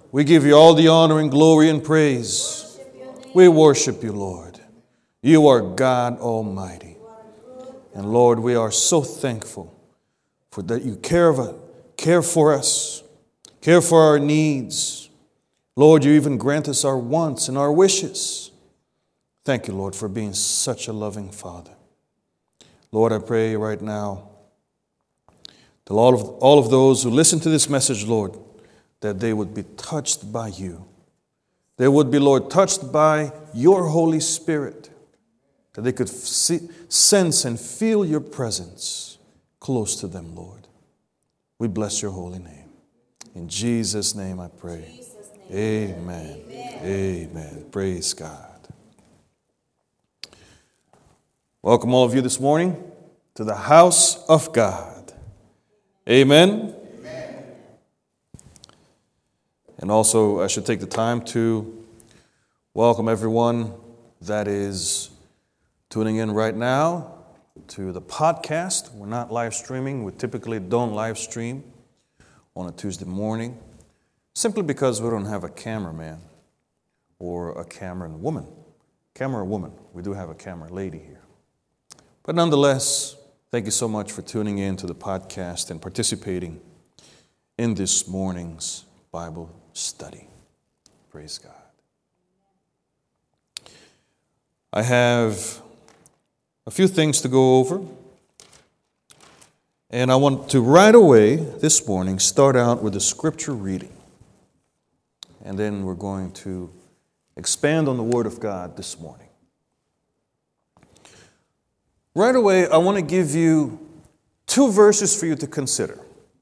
We give you all the honor and glory and praise. We worship you, Lord. You are God Almighty. And Lord, we are so thankful for that you care for us, care for our needs. Lord, you even grant us our wants and our wishes. Thank you, Lord, for being such a loving Father. Lord, I pray right now to all of those who listen to this message, Lord, that they would be touched by you. They would be, Lord, touched by your Holy Spirit, that they could sense and feel your presence close to them, Lord. We bless your holy name. In Jesus' name I pray. Amen. Amen. Praise God. Welcome all of you this morning to the house of God. Amen. Amen. And also, I should take the time to welcome everyone that is tuning in right now to the podcast. We're not live streaming. We typically don't live stream on a Tuesday morning, simply because we don't have a cameraman or a camera woman. We do have a camera lady here. But nonetheless, thank you so much for tuning in to the podcast and participating in this morning's Bible study. Praise God. I have a few things to go over. And I want to right away this morning start out with a scripture reading. And then we're going to expand on the Word of God this morning. Right away, I want to give you two verses for you to consider.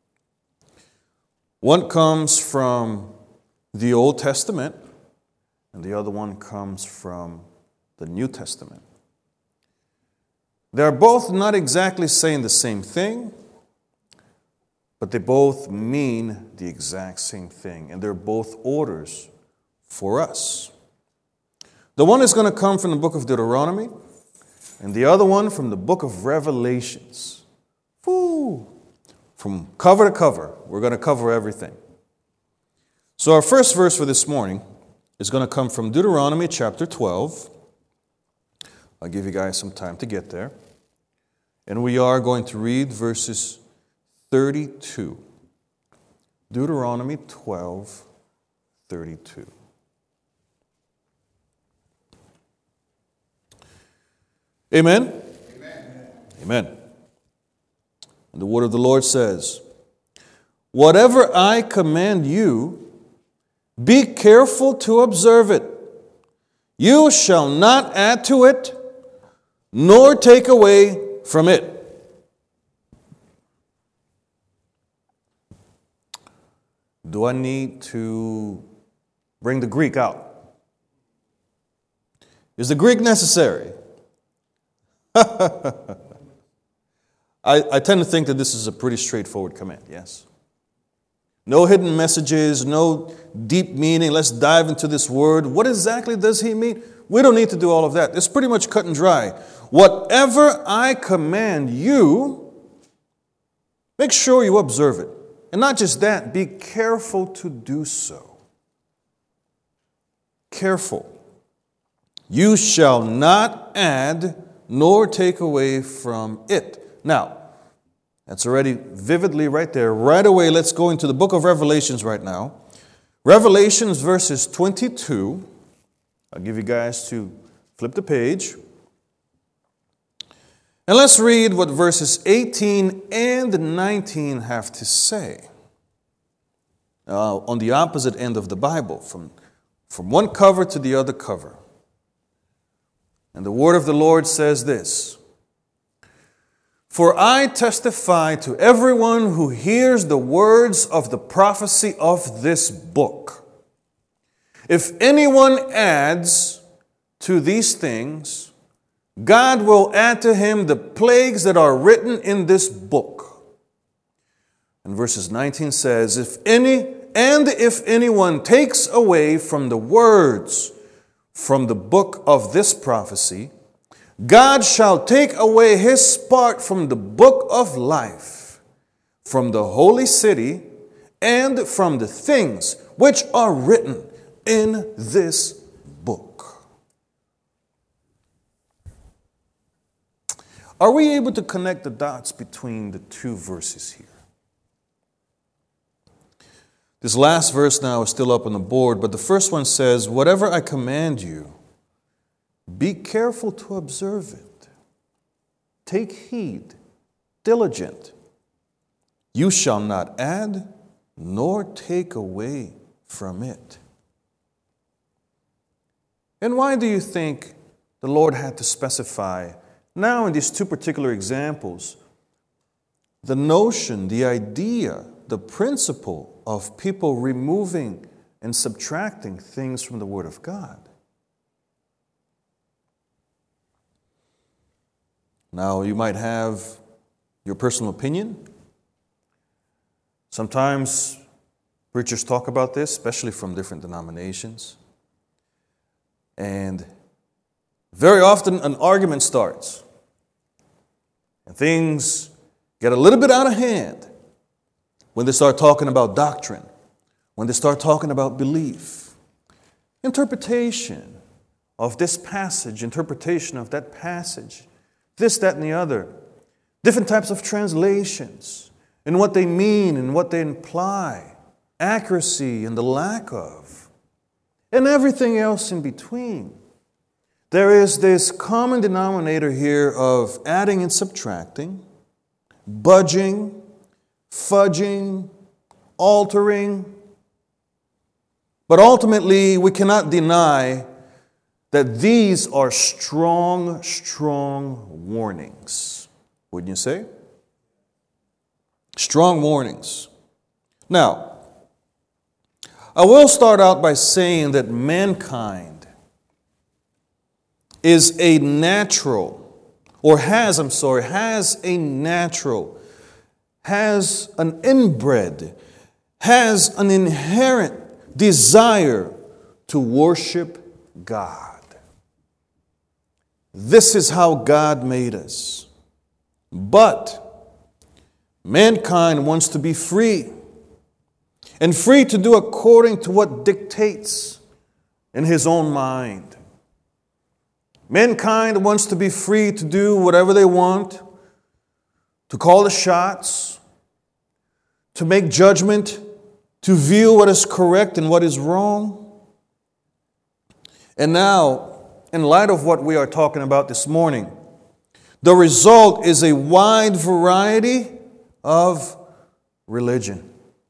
One comes from the Old Testament, and the other one comes from the New Testament. They're both not exactly saying the same thing, but they both mean the exact same thing, and they're both orders for us. The one is going to come from the book of Deuteronomy, and the other one from the book of Revelations. Woo! From cover to cover, we're going to cover everything. So our first verse for this morning is going to come from Deuteronomy chapter 12. I'll give you guys some time to get there. And we are going to read verses 32. Deuteronomy 12, 32. Amen? Amen. Amen. And the word of the Lord says, "Whatever I command you, be careful to observe it. You shall not add to it, nor take away from it." Do I need to bring the Greek out? Is the Greek necessary? I tend to think that this is a pretty straightforward command, yes? No hidden messages, no deep meaning. Let's dive into this word. What exactly does he mean? We don't need to do all of that. It's pretty much cut and dry. Whatever I command you, make sure you observe it. And not just that, be careful to do so. Careful. You shall not add nor take away from it. Now, that's already vividly right there. Right away, let's go into the book of Revelations right now. Revelations verses 22. I'll give you guys to flip the page. And let's read what verses 18 and 19 have to say. On the opposite end of the Bible, from one cover to the other cover. And the word of the Lord says this: "For I testify to everyone who hears the words of the prophecy of this book. If anyone adds to these things, God will add to him the plagues that are written in this book." And verses 19 says, if anyone takes away from the words from the book of this prophecy, God shall take away his part from the book of life, from the holy city, and from the things which are written in this book. Are we able to connect the dots between the two verses here? This last verse now is still up on the board, but the first one says, whatever I command you, be careful to observe it. Take heed, diligent. You shall not add nor take away from it. And why do you think the Lord had to specify, now in these two particular examples, the notion, the idea, the principle of people removing and subtracting things from the Word of God? Now, you might have your personal opinion. Sometimes preachers talk about this, especially from different denominations. And very often an argument starts. And things get a little bit out of hand when they start talking about doctrine, when they start talking about belief, interpretation of this passage, interpretation of that passage, this, that, and the other, different types of translations, and what they mean and what they imply, accuracy and the lack of, and everything else in between. There is this common denominator here of adding and subtracting, budging, fudging, altering. But ultimately, we cannot deny that these are strong, strong warnings. Wouldn't you say? Strong warnings. Now, I will start out by saying that mankind is a natural, or has an inbred, has an inherent desire to worship God. This is how God made us. But mankind wants to be free, and free to do according to what dictates in his own mind. Mankind wants to be free to do whatever they want, to call the shots, to make judgment, to view what is correct and what is wrong. And now, in light of what we are talking about this morning, the result is a wide variety of religion.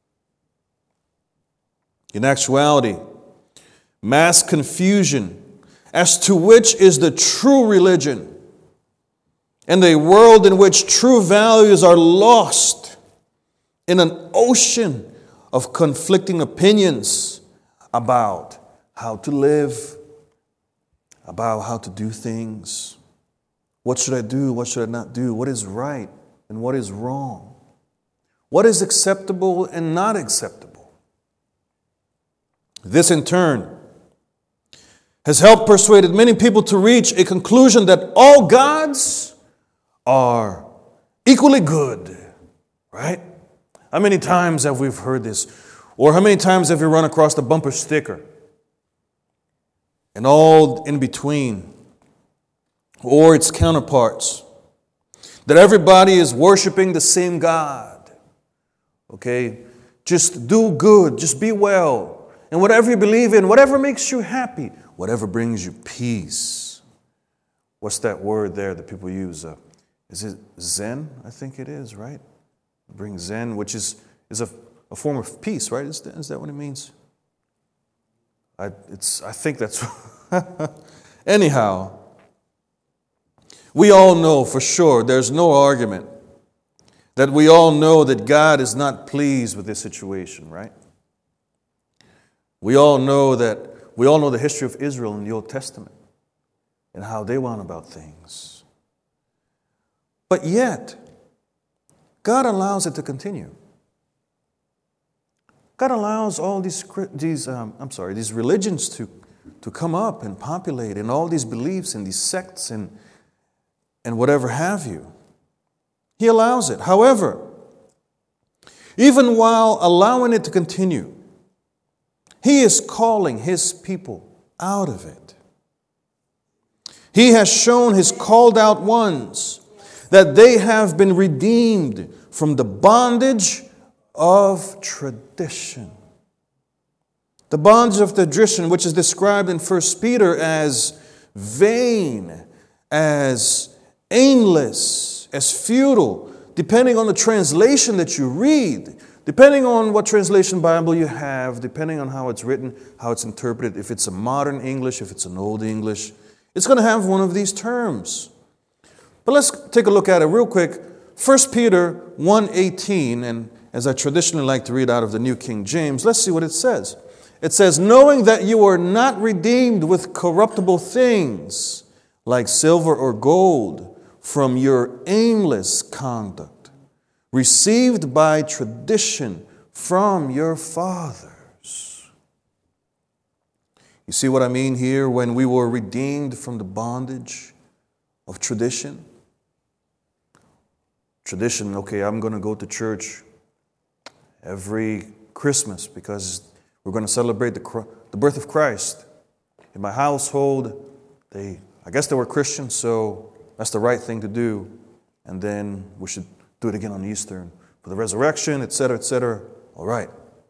In actuality, mass confusion as to which is the true religion, and a world in which true values are lost in an ocean of conflicting opinions about how to live, about how to do things. What should I do? What should I not do? What is right and what is wrong? What is acceptable and not acceptable? This, in turn, has helped persuaded many people to reach a conclusion that all gods are equally good, right? How many times have we heard this? Or how many times have you run across the bumper sticker? And all in between, or its counterparts, that everybody is worshiping the same God. Okay? Just do good, just be well. And whatever you believe in, whatever makes you happy, whatever brings you peace. What's that word there that people use? Is it Zen? I think it is, right? Bring Zen, which is a form of peace, right? Is that what it means? I think that's... Anyhow, we all know for sure, there's no argument, that we all know that God is not pleased with this situation, right? We all know the history of Israel in the Old Testament and how they went about things. But yet, God allows it to continue. God allows all these religions to come up and populate, and all these beliefs and these sects and whatever have you. He allows it. However, even while allowing it to continue, He is calling His people out of it. He has shown His called out ones that they have been redeemed from the bondage of tradition. The bondage of tradition, which is described in 1 Peter as vain, as aimless, as futile, depending on the translation that you read, depending on what translation Bible you have, depending on how it's written, how it's interpreted, if it's a modern English, if it's an old English, it's going to have one of these terms. But let's take a look at it real quick. 1 Peter 1:18, and as I traditionally like to read out of the New King James, let's see what it says. It says, knowing that you are not redeemed with corruptible things like silver or gold from your aimless conduct, received by tradition from your fathers. You see what I mean here when we were redeemed from the bondage of tradition? Tradition, okay, I'm going to go to church every Christmas because we're going to celebrate the birth of Christ. In my household, I guess they were Christians, so that's the right thing to do. And then we should do it again on Easter for the resurrection, etc., etc. All right.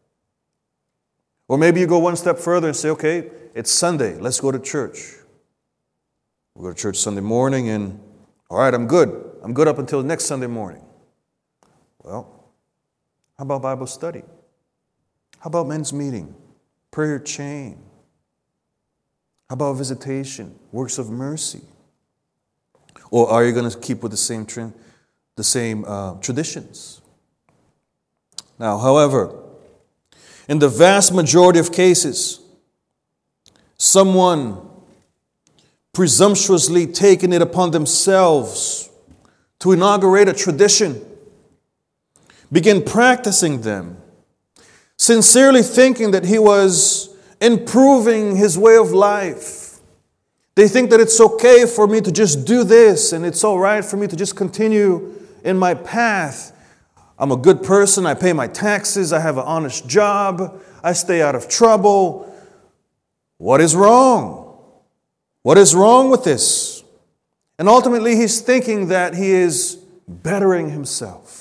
Or maybe you go one step further and say, okay, it's Sunday. Let's go to church. We go to church Sunday morning and, all right, I'm good. I'm good up until next Sunday morning. Well, how about Bible study? How about men's meeting, prayer chain? How about visitation, works of mercy? Or are you going to keep with the same traditions? Now, however, in the vast majority of cases, someone presumptuously taking it upon themselves to inaugurate a tradition, begin practicing them, sincerely thinking that he was improving his way of life. They think that it's okay for me to just do this and it's all right for me to just continue in my path. I'm a good person. I pay my taxes. I have an honest job. I stay out of trouble. What is wrong? What is wrong with this? And ultimately, he's thinking that he is bettering himself.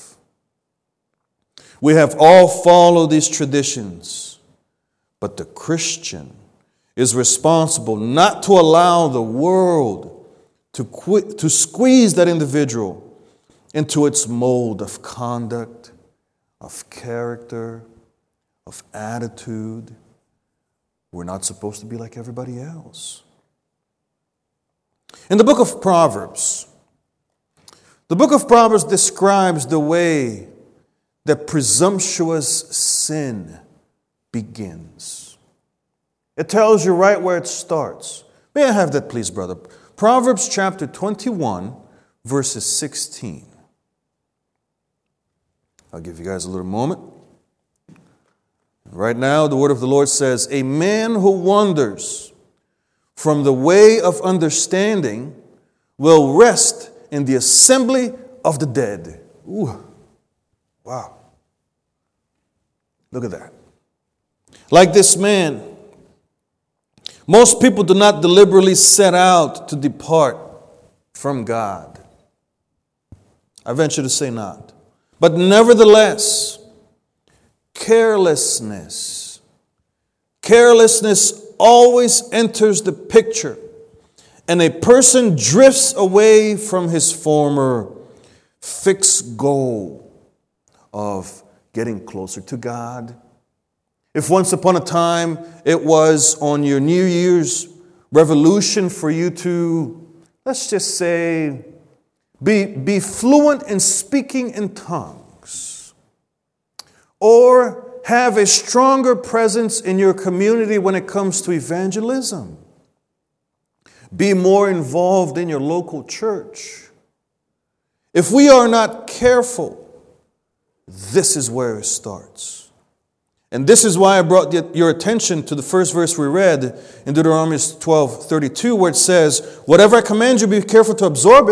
We have all followed these traditions, but the Christian is responsible not to allow the world to squeeze that individual into its mold of conduct, of character, of attitude. We're not supposed to be like everybody else. In the book of Proverbs describes the way that presumptuous sin begins. It tells you right where it starts. May I have that, please, brother? Proverbs chapter 21, verses 16. I'll give you guys a little moment. Right now, the word of the Lord says, a man who wanders from the way of understanding will rest in the assembly of the dead. Ooh. Wow. Look at that. Like this man, most people do not deliberately set out to depart from God. I venture to say not. But nevertheless, carelessness always enters the picture, and a person drifts away from his former fixed goal of getting closer to God. If once upon a time it was on your New Year's revolution for you to, let's just say, be fluent in speaking in tongues, or have a stronger presence in your community when it comes to evangelism, be more involved in your local church. If we are not careful, this is where it starts. And this is why I brought your attention to the first verse we read in Deuteronomy 12:32, where it says, whatever I command you, be careful to observe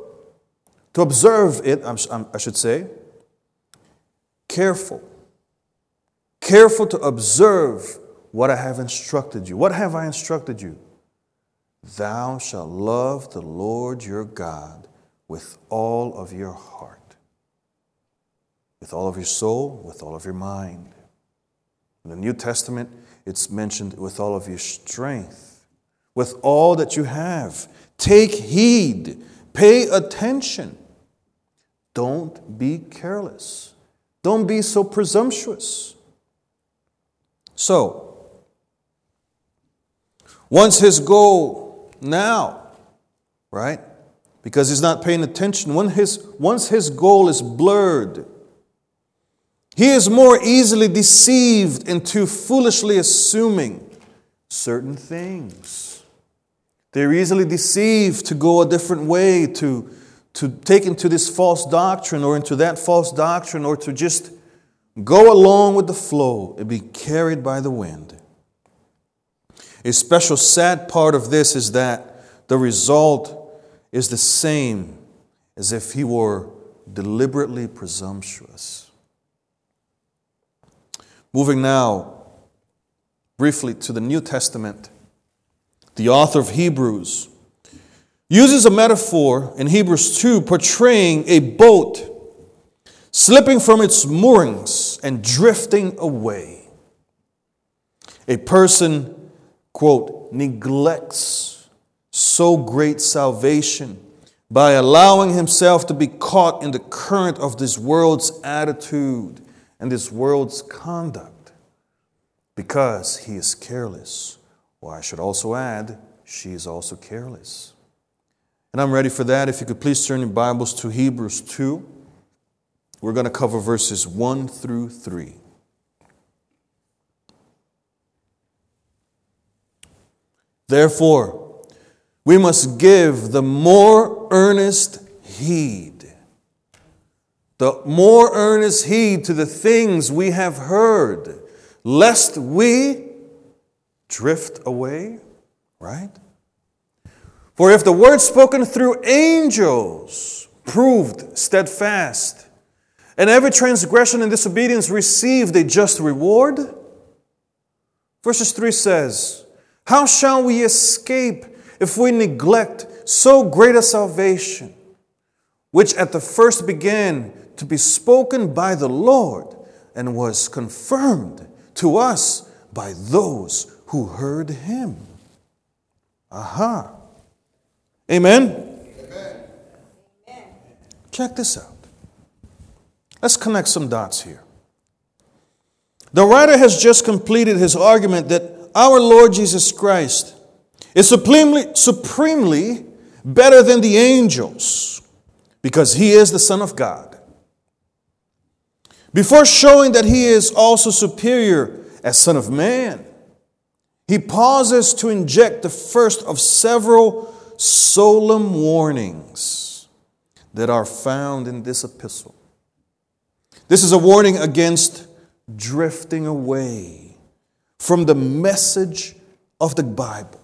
it, I should say. Careful to observe what I have instructed you. What have I instructed you? Thou shalt love the Lord your God with all of your heart, with all of your soul, with all of your mind. In the New Testament, it's mentioned with all of your strength, with all that you have. Take heed, pay attention. Don't be careless. Don't be so presumptuous. So, once his goal now, right? Because he's not paying attention. Once his goal is blurred, he is more easily deceived into foolishly assuming certain things. They're easily deceived to go a different way, to take into this false doctrine or into that false doctrine, or to just go along with the flow and be carried by the wind. A special sad part of this is that the result is the same as if he were deliberately presumptuous. Moving now briefly to the New Testament, the author of Hebrews uses a metaphor in Hebrews 2 portraying a boat slipping from its moorings and drifting away. A person, quote, neglects so great salvation by allowing himself to be caught in the current of this world's attitude and this world's conduct because he is careless. Or I should also add, she is also careless. And I'm ready for that. If you could please turn your Bibles to Hebrews 2. We're going to cover verses 1 through 3. Therefore, we must give the more earnest heed. The more earnest heed to the things we have heard, lest we drift away, right? For if the word spoken through angels proved steadfast, and every transgression and disobedience received a just reward, verses 3 says, how shall we escape if we neglect so great a salvation, which at the first began to be spoken by the Lord and was confirmed to us by those who heard him? Aha. Amen? Amen. Check this out. Let's connect some dots here. The writer has just completed his argument that our Lord Jesus Christ is supremely better than the angels because he is the Son of God. Before showing that he is also superior as Son of Man, he pauses to inject the first of several solemn warnings that are found in this epistle. This is a warning against drifting away from the message of the Bible.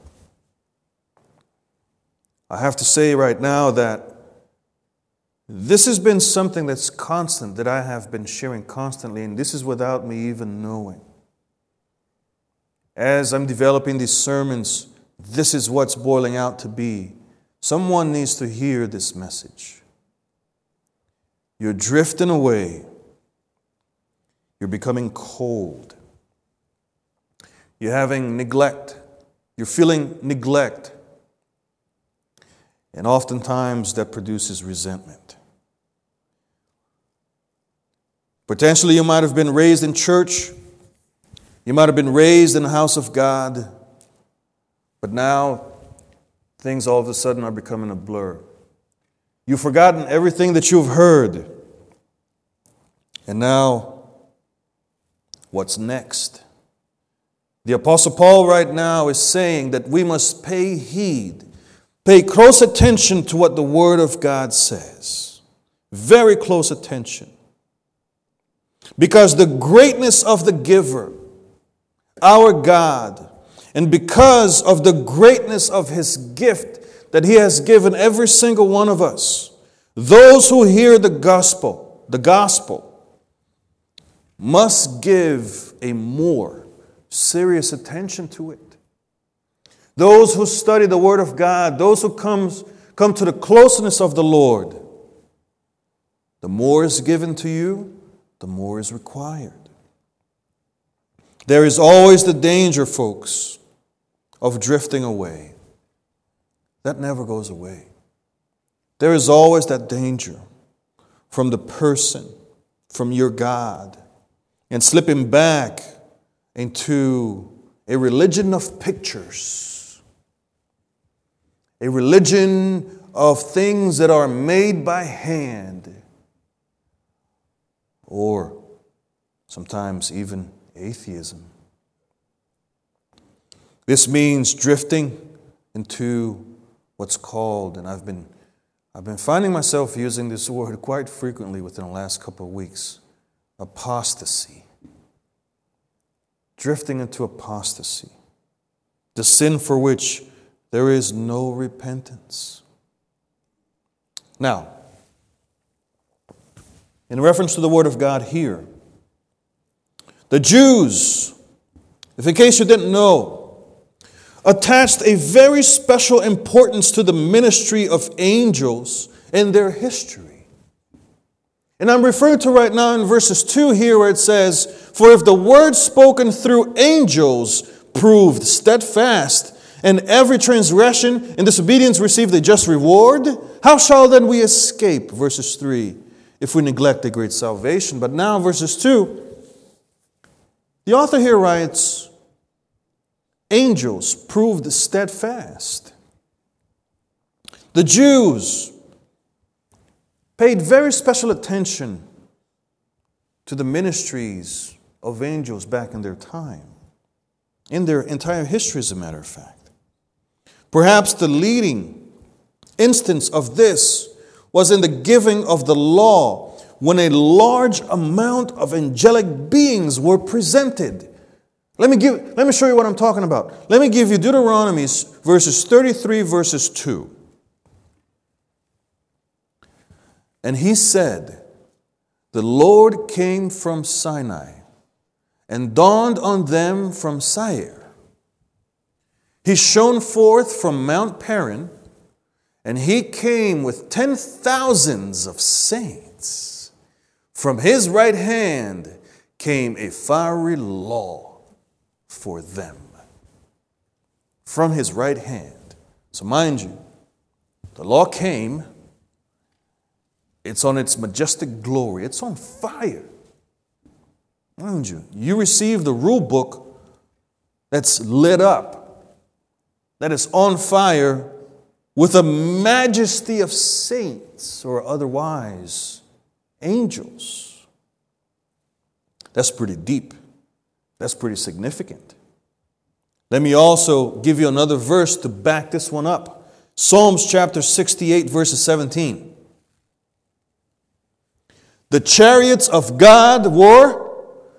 I have to say right now that this has been something that's constant, that I have been sharing constantly, and this is without me even knowing. As I'm developing these sermons, this is what's boiling out to be. Someone needs to hear this message. You're drifting away. You're becoming cold. You're having neglect. You're feeling neglect. And oftentimes that produces resentment. Potentially you might have been raised in church. You might have been raised in the house of God. But now things all of a sudden are becoming a blur. You've forgotten everything that you've heard. And now, what's next? The Apostle Paul right now is saying that we must pay heed, pay close attention to what the Word of God says. Very close attention. Because the greatness of the giver, our God, and because of the greatness of His gift that He has given every single one of us, those who hear the gospel must give a more serious attention to it. Those who study the Word of God, those who come to the closeness of the Lord, the more is given to you, the more is required. There is always the danger, folks, of drifting away. That never goes away. There is always that danger from the person, from your God, and slipping back into a religion of pictures, a religion of things that are made by hand, or sometimes even atheism. This means drifting into what's called, and I've been finding myself using this word quite frequently within the last couple of weeks, apostasy. Drifting into apostasy, the sin for which there is no repentance. Now, in reference to the Word of God here, the Jews, if in case you didn't know, attached a very special importance to the ministry of angels in their history. And I'm referring to right now in verses 2 here where it says, "For if the word spoken through angels proved steadfast, and every transgression and disobedience received a just reward, how shall then we escape?" Verses 3, "if we neglect a great salvation." But now verses 2, the author here writes, angels proved steadfast. The Jews paid very special attention to the ministries of angels back in their time, in their entire history, as a matter of fact. Perhaps the leading instance of this was in the giving of the law, when a large amount of angelic beings were presented. Let me show you what I'm talking about. Let me give you Deuteronomy verses 33, verses 2. "And he said, the Lord came from Sinai and dawned on them from Seir. He shone forth from Mount Paran, and he came with 10,000s of saints. From his right hand came a fiery law for them." From his right hand. So mind you, the law came. It's on its majestic glory. It's on fire. Mind you, you receive the rule book that's lit up, that is on fire with a majesty of saints or otherwise angels. That's pretty deep. That's pretty significant. Let me also give you another verse to back this one up. Psalms chapter 68, verses 17. "The chariots of God were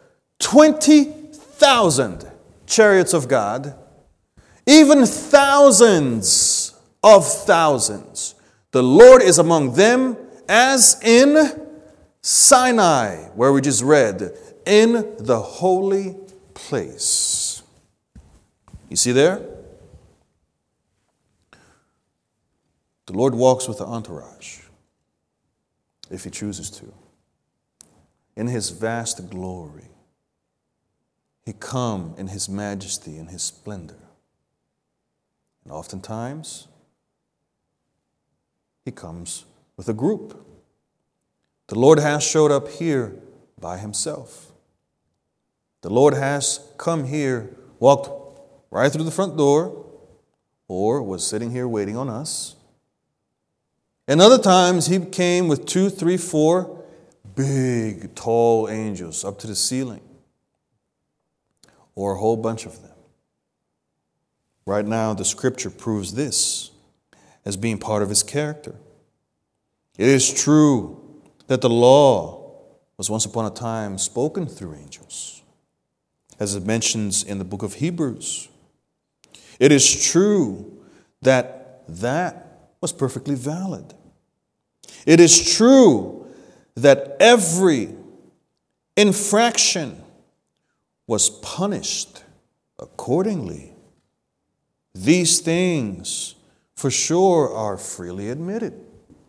20,000 chariots of God, even thousands of thousands. The Lord is among them as in Sinai," where we just read, "in the holy place." You see there? The Lord walks with the entourage, if he chooses to. In his vast glory, he come in his majesty and his splendor. And oftentimes, he comes with a group. The Lord has showed up here by himself. The Lord has come here, walked right through the front door, or was sitting here waiting on us. And other times, he came with 2, 3, 4 big, tall angels up to the ceiling, or a whole bunch of them. Right now, the scripture proves this as being part of his character. It is true that the law was once upon a time spoken through angels, as it mentions in the book of Hebrews. It is true that was perfectly valid. It is true that every infraction was punished accordingly. These things for sure are freely admitted.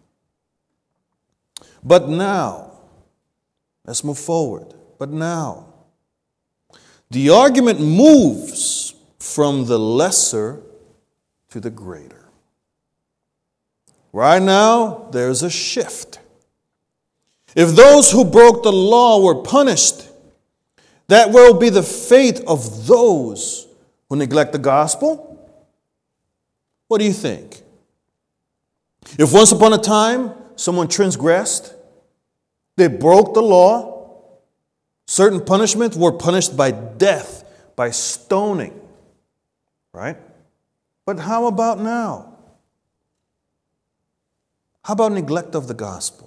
But now, let's move forward. But now, the argument moves from the lesser to the greater. Right now, there's a shift. If those who broke the law were punished, that will be the fate of those who neglect the gospel. What do you think? If once upon a time someone transgressed, they broke the law, certain punishments were punished by death, by stoning, right? But how about now? How about neglect of the gospel?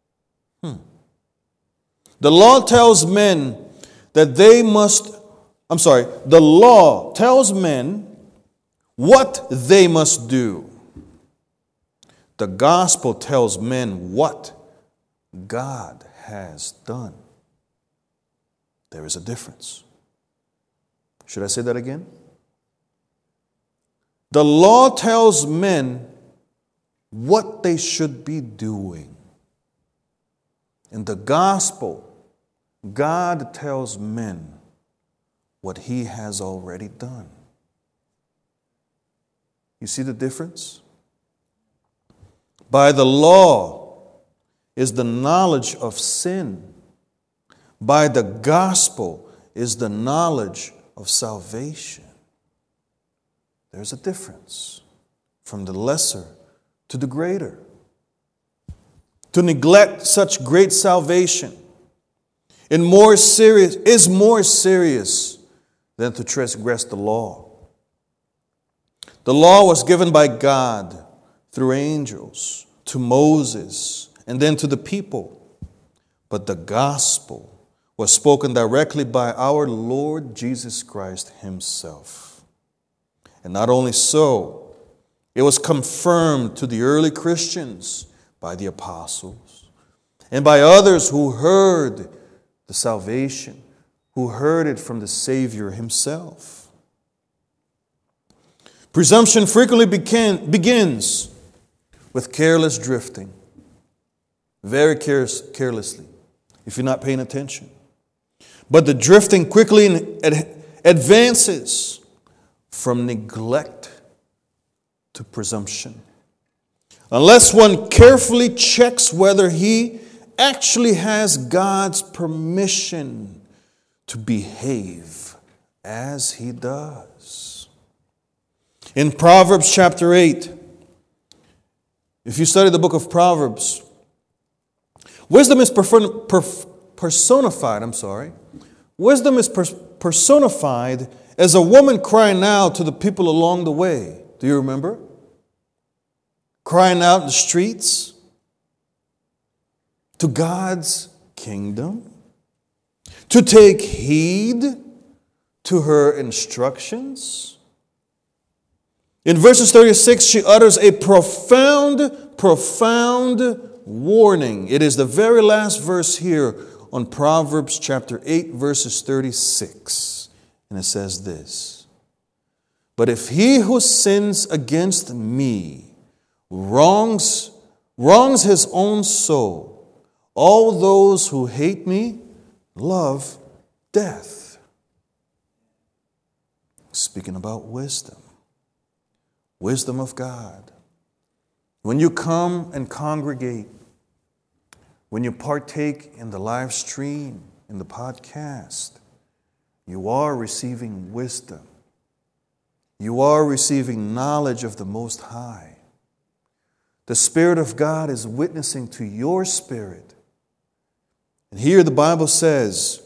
The law tells men that the law tells men what they must do. The gospel tells men what God has done. There is a difference. Should I say that again? The law tells men what they should be doing. In the gospel, God tells men what He has already done. You see the difference? By the law is the knowledge of sin. By the gospel is the knowledge of salvation. There's a difference from the lesser to the greater. To neglect such great salvation is more serious than to transgress the law. The law was given by God through angels to Moses and then to the people. But the gospel was spoken directly by our Lord Jesus Christ Himself. And not only so, it was confirmed to the early Christians by the apostles and by others who heard the salvation, who heard it from the Savior Himself. Presumption frequently begins with careless drifting, very carelessly, if you're not paying attention. But the drifting quickly advances from neglect to presumption. Unless one carefully checks whether he actually has God's permission to behave as he does. In Proverbs chapter 8, if you study the book of Proverbs, wisdom is personified. Wisdom is personified as a woman crying out to the people along the way. Do you remember? Crying out in the streets to God's kingdom, to take heed to her instructions. In verses 36, she utters a profound warning. It is the very last verse here on Proverbs chapter 8, verses 36. And it says this: "But if he who sins against me wrongs his own soul, all those who hate me love death." Speaking about wisdom. Wisdom of God. When you come and congregate, when you partake in the live stream, in the podcast, you are receiving wisdom. You are receiving knowledge of the Most High. The Spirit of God is witnessing to your spirit. And here the Bible says,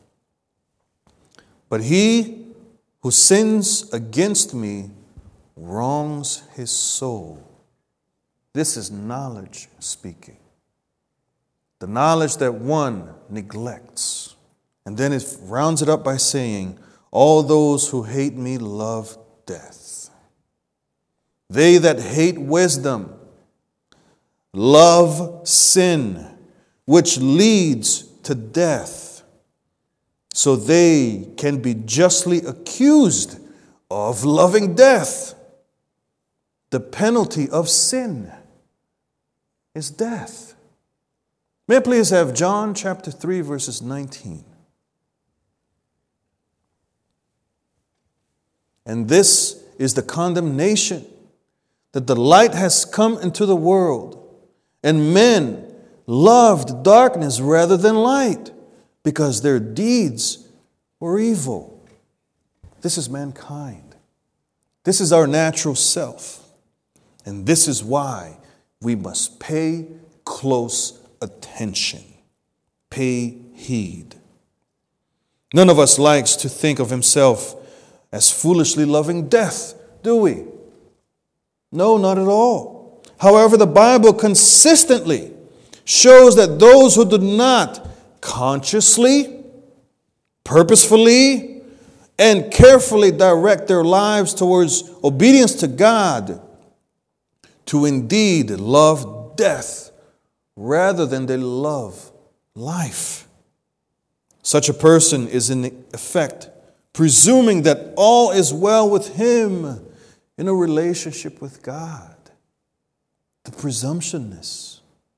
"But he who sins against me wrongs his soul." This is knowledge speaking. The knowledge that one neglects. And then it rounds it up by saying, "All those who hate me love death." They that hate wisdom love sin, which leads to death. so they can be justly accused of loving death. The penalty of sin is death. May I please have John chapter 3, verses 19. And this is the condemnation, that the light has come into the world, and men loved darkness rather than light, because their deeds were evil. This is mankind. This is our natural self. And this is why we must pay close attention. Pay heed. None of us likes to think of himself as foolishly loving death, do we? No, not at all. However, the Bible consistently shows that those who do not consciously, purposefully, and carefully direct their lives towards obedience to God, to indeed love death rather than they love life. Such a person is in effect presuming that all is well with him in a relationship with God. The presumptuousness,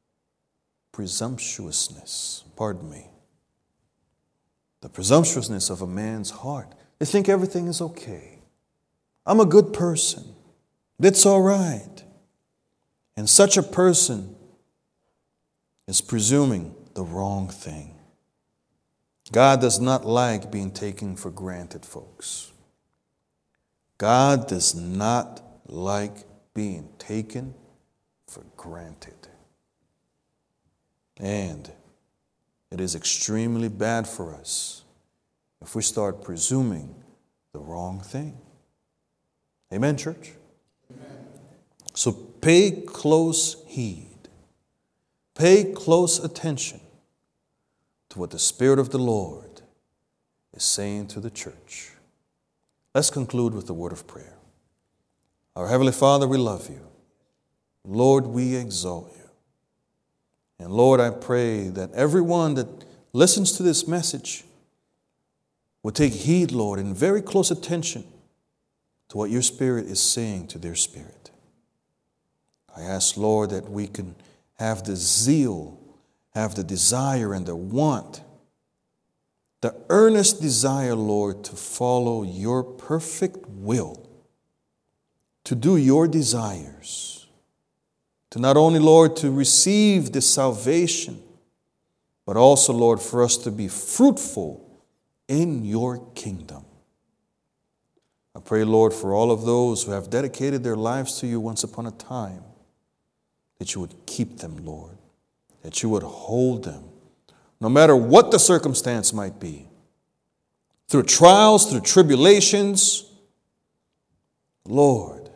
the presumptuousness of a man's heart. They think everything is okay. I'm a good person. It's all right. And such a person is presuming the wrong thing. God does not like being taken for granted, folks. God does not like being taken for granted. And it is extremely bad for us if we start presuming the wrong thing. Amen, church? Amen. So pay close heed. Pay close attention to what the Spirit of the Lord is saying to the church. Let's conclude with the word of prayer. Our Heavenly Father, we love you. Lord, we exalt you. And Lord, I pray that everyone that listens to this message will take heed, Lord, and very close attention to what your Spirit is saying to their spirit. I ask, Lord, that we can have the zeal, have the desire and the want, the earnest desire, Lord, to follow your perfect will, to do your desires, to not only, Lord, to receive the salvation, but also, Lord, for us to be fruitful in your kingdom. I pray, Lord, for all of those who have dedicated their lives to you once upon a time, that you would keep them, Lord, that you would hold them, no matter what the circumstance might be, through trials, through tribulations, Lord.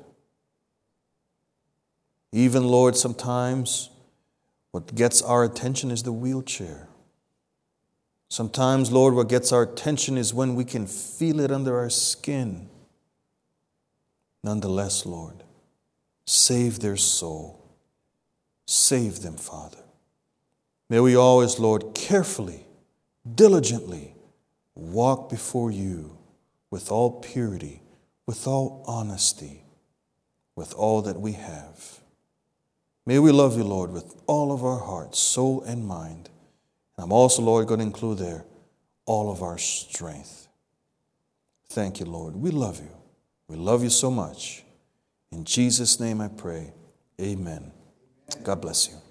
Even, Lord, sometimes what gets our attention is the wheelchair. Sometimes, Lord, what gets our attention is when we can feel it under our skin. Nonetheless, Lord, save their soul. Save them, Father. May we always, Lord, carefully, diligently walk before you with all purity, with all honesty, with all that we have. May we love you, Lord, with all of our heart, soul, and mind. And I'm also, Lord, going to include there all of our strength. Thank you, Lord. We love you. We love you so much. In Jesus' name I pray. Amen. God bless you.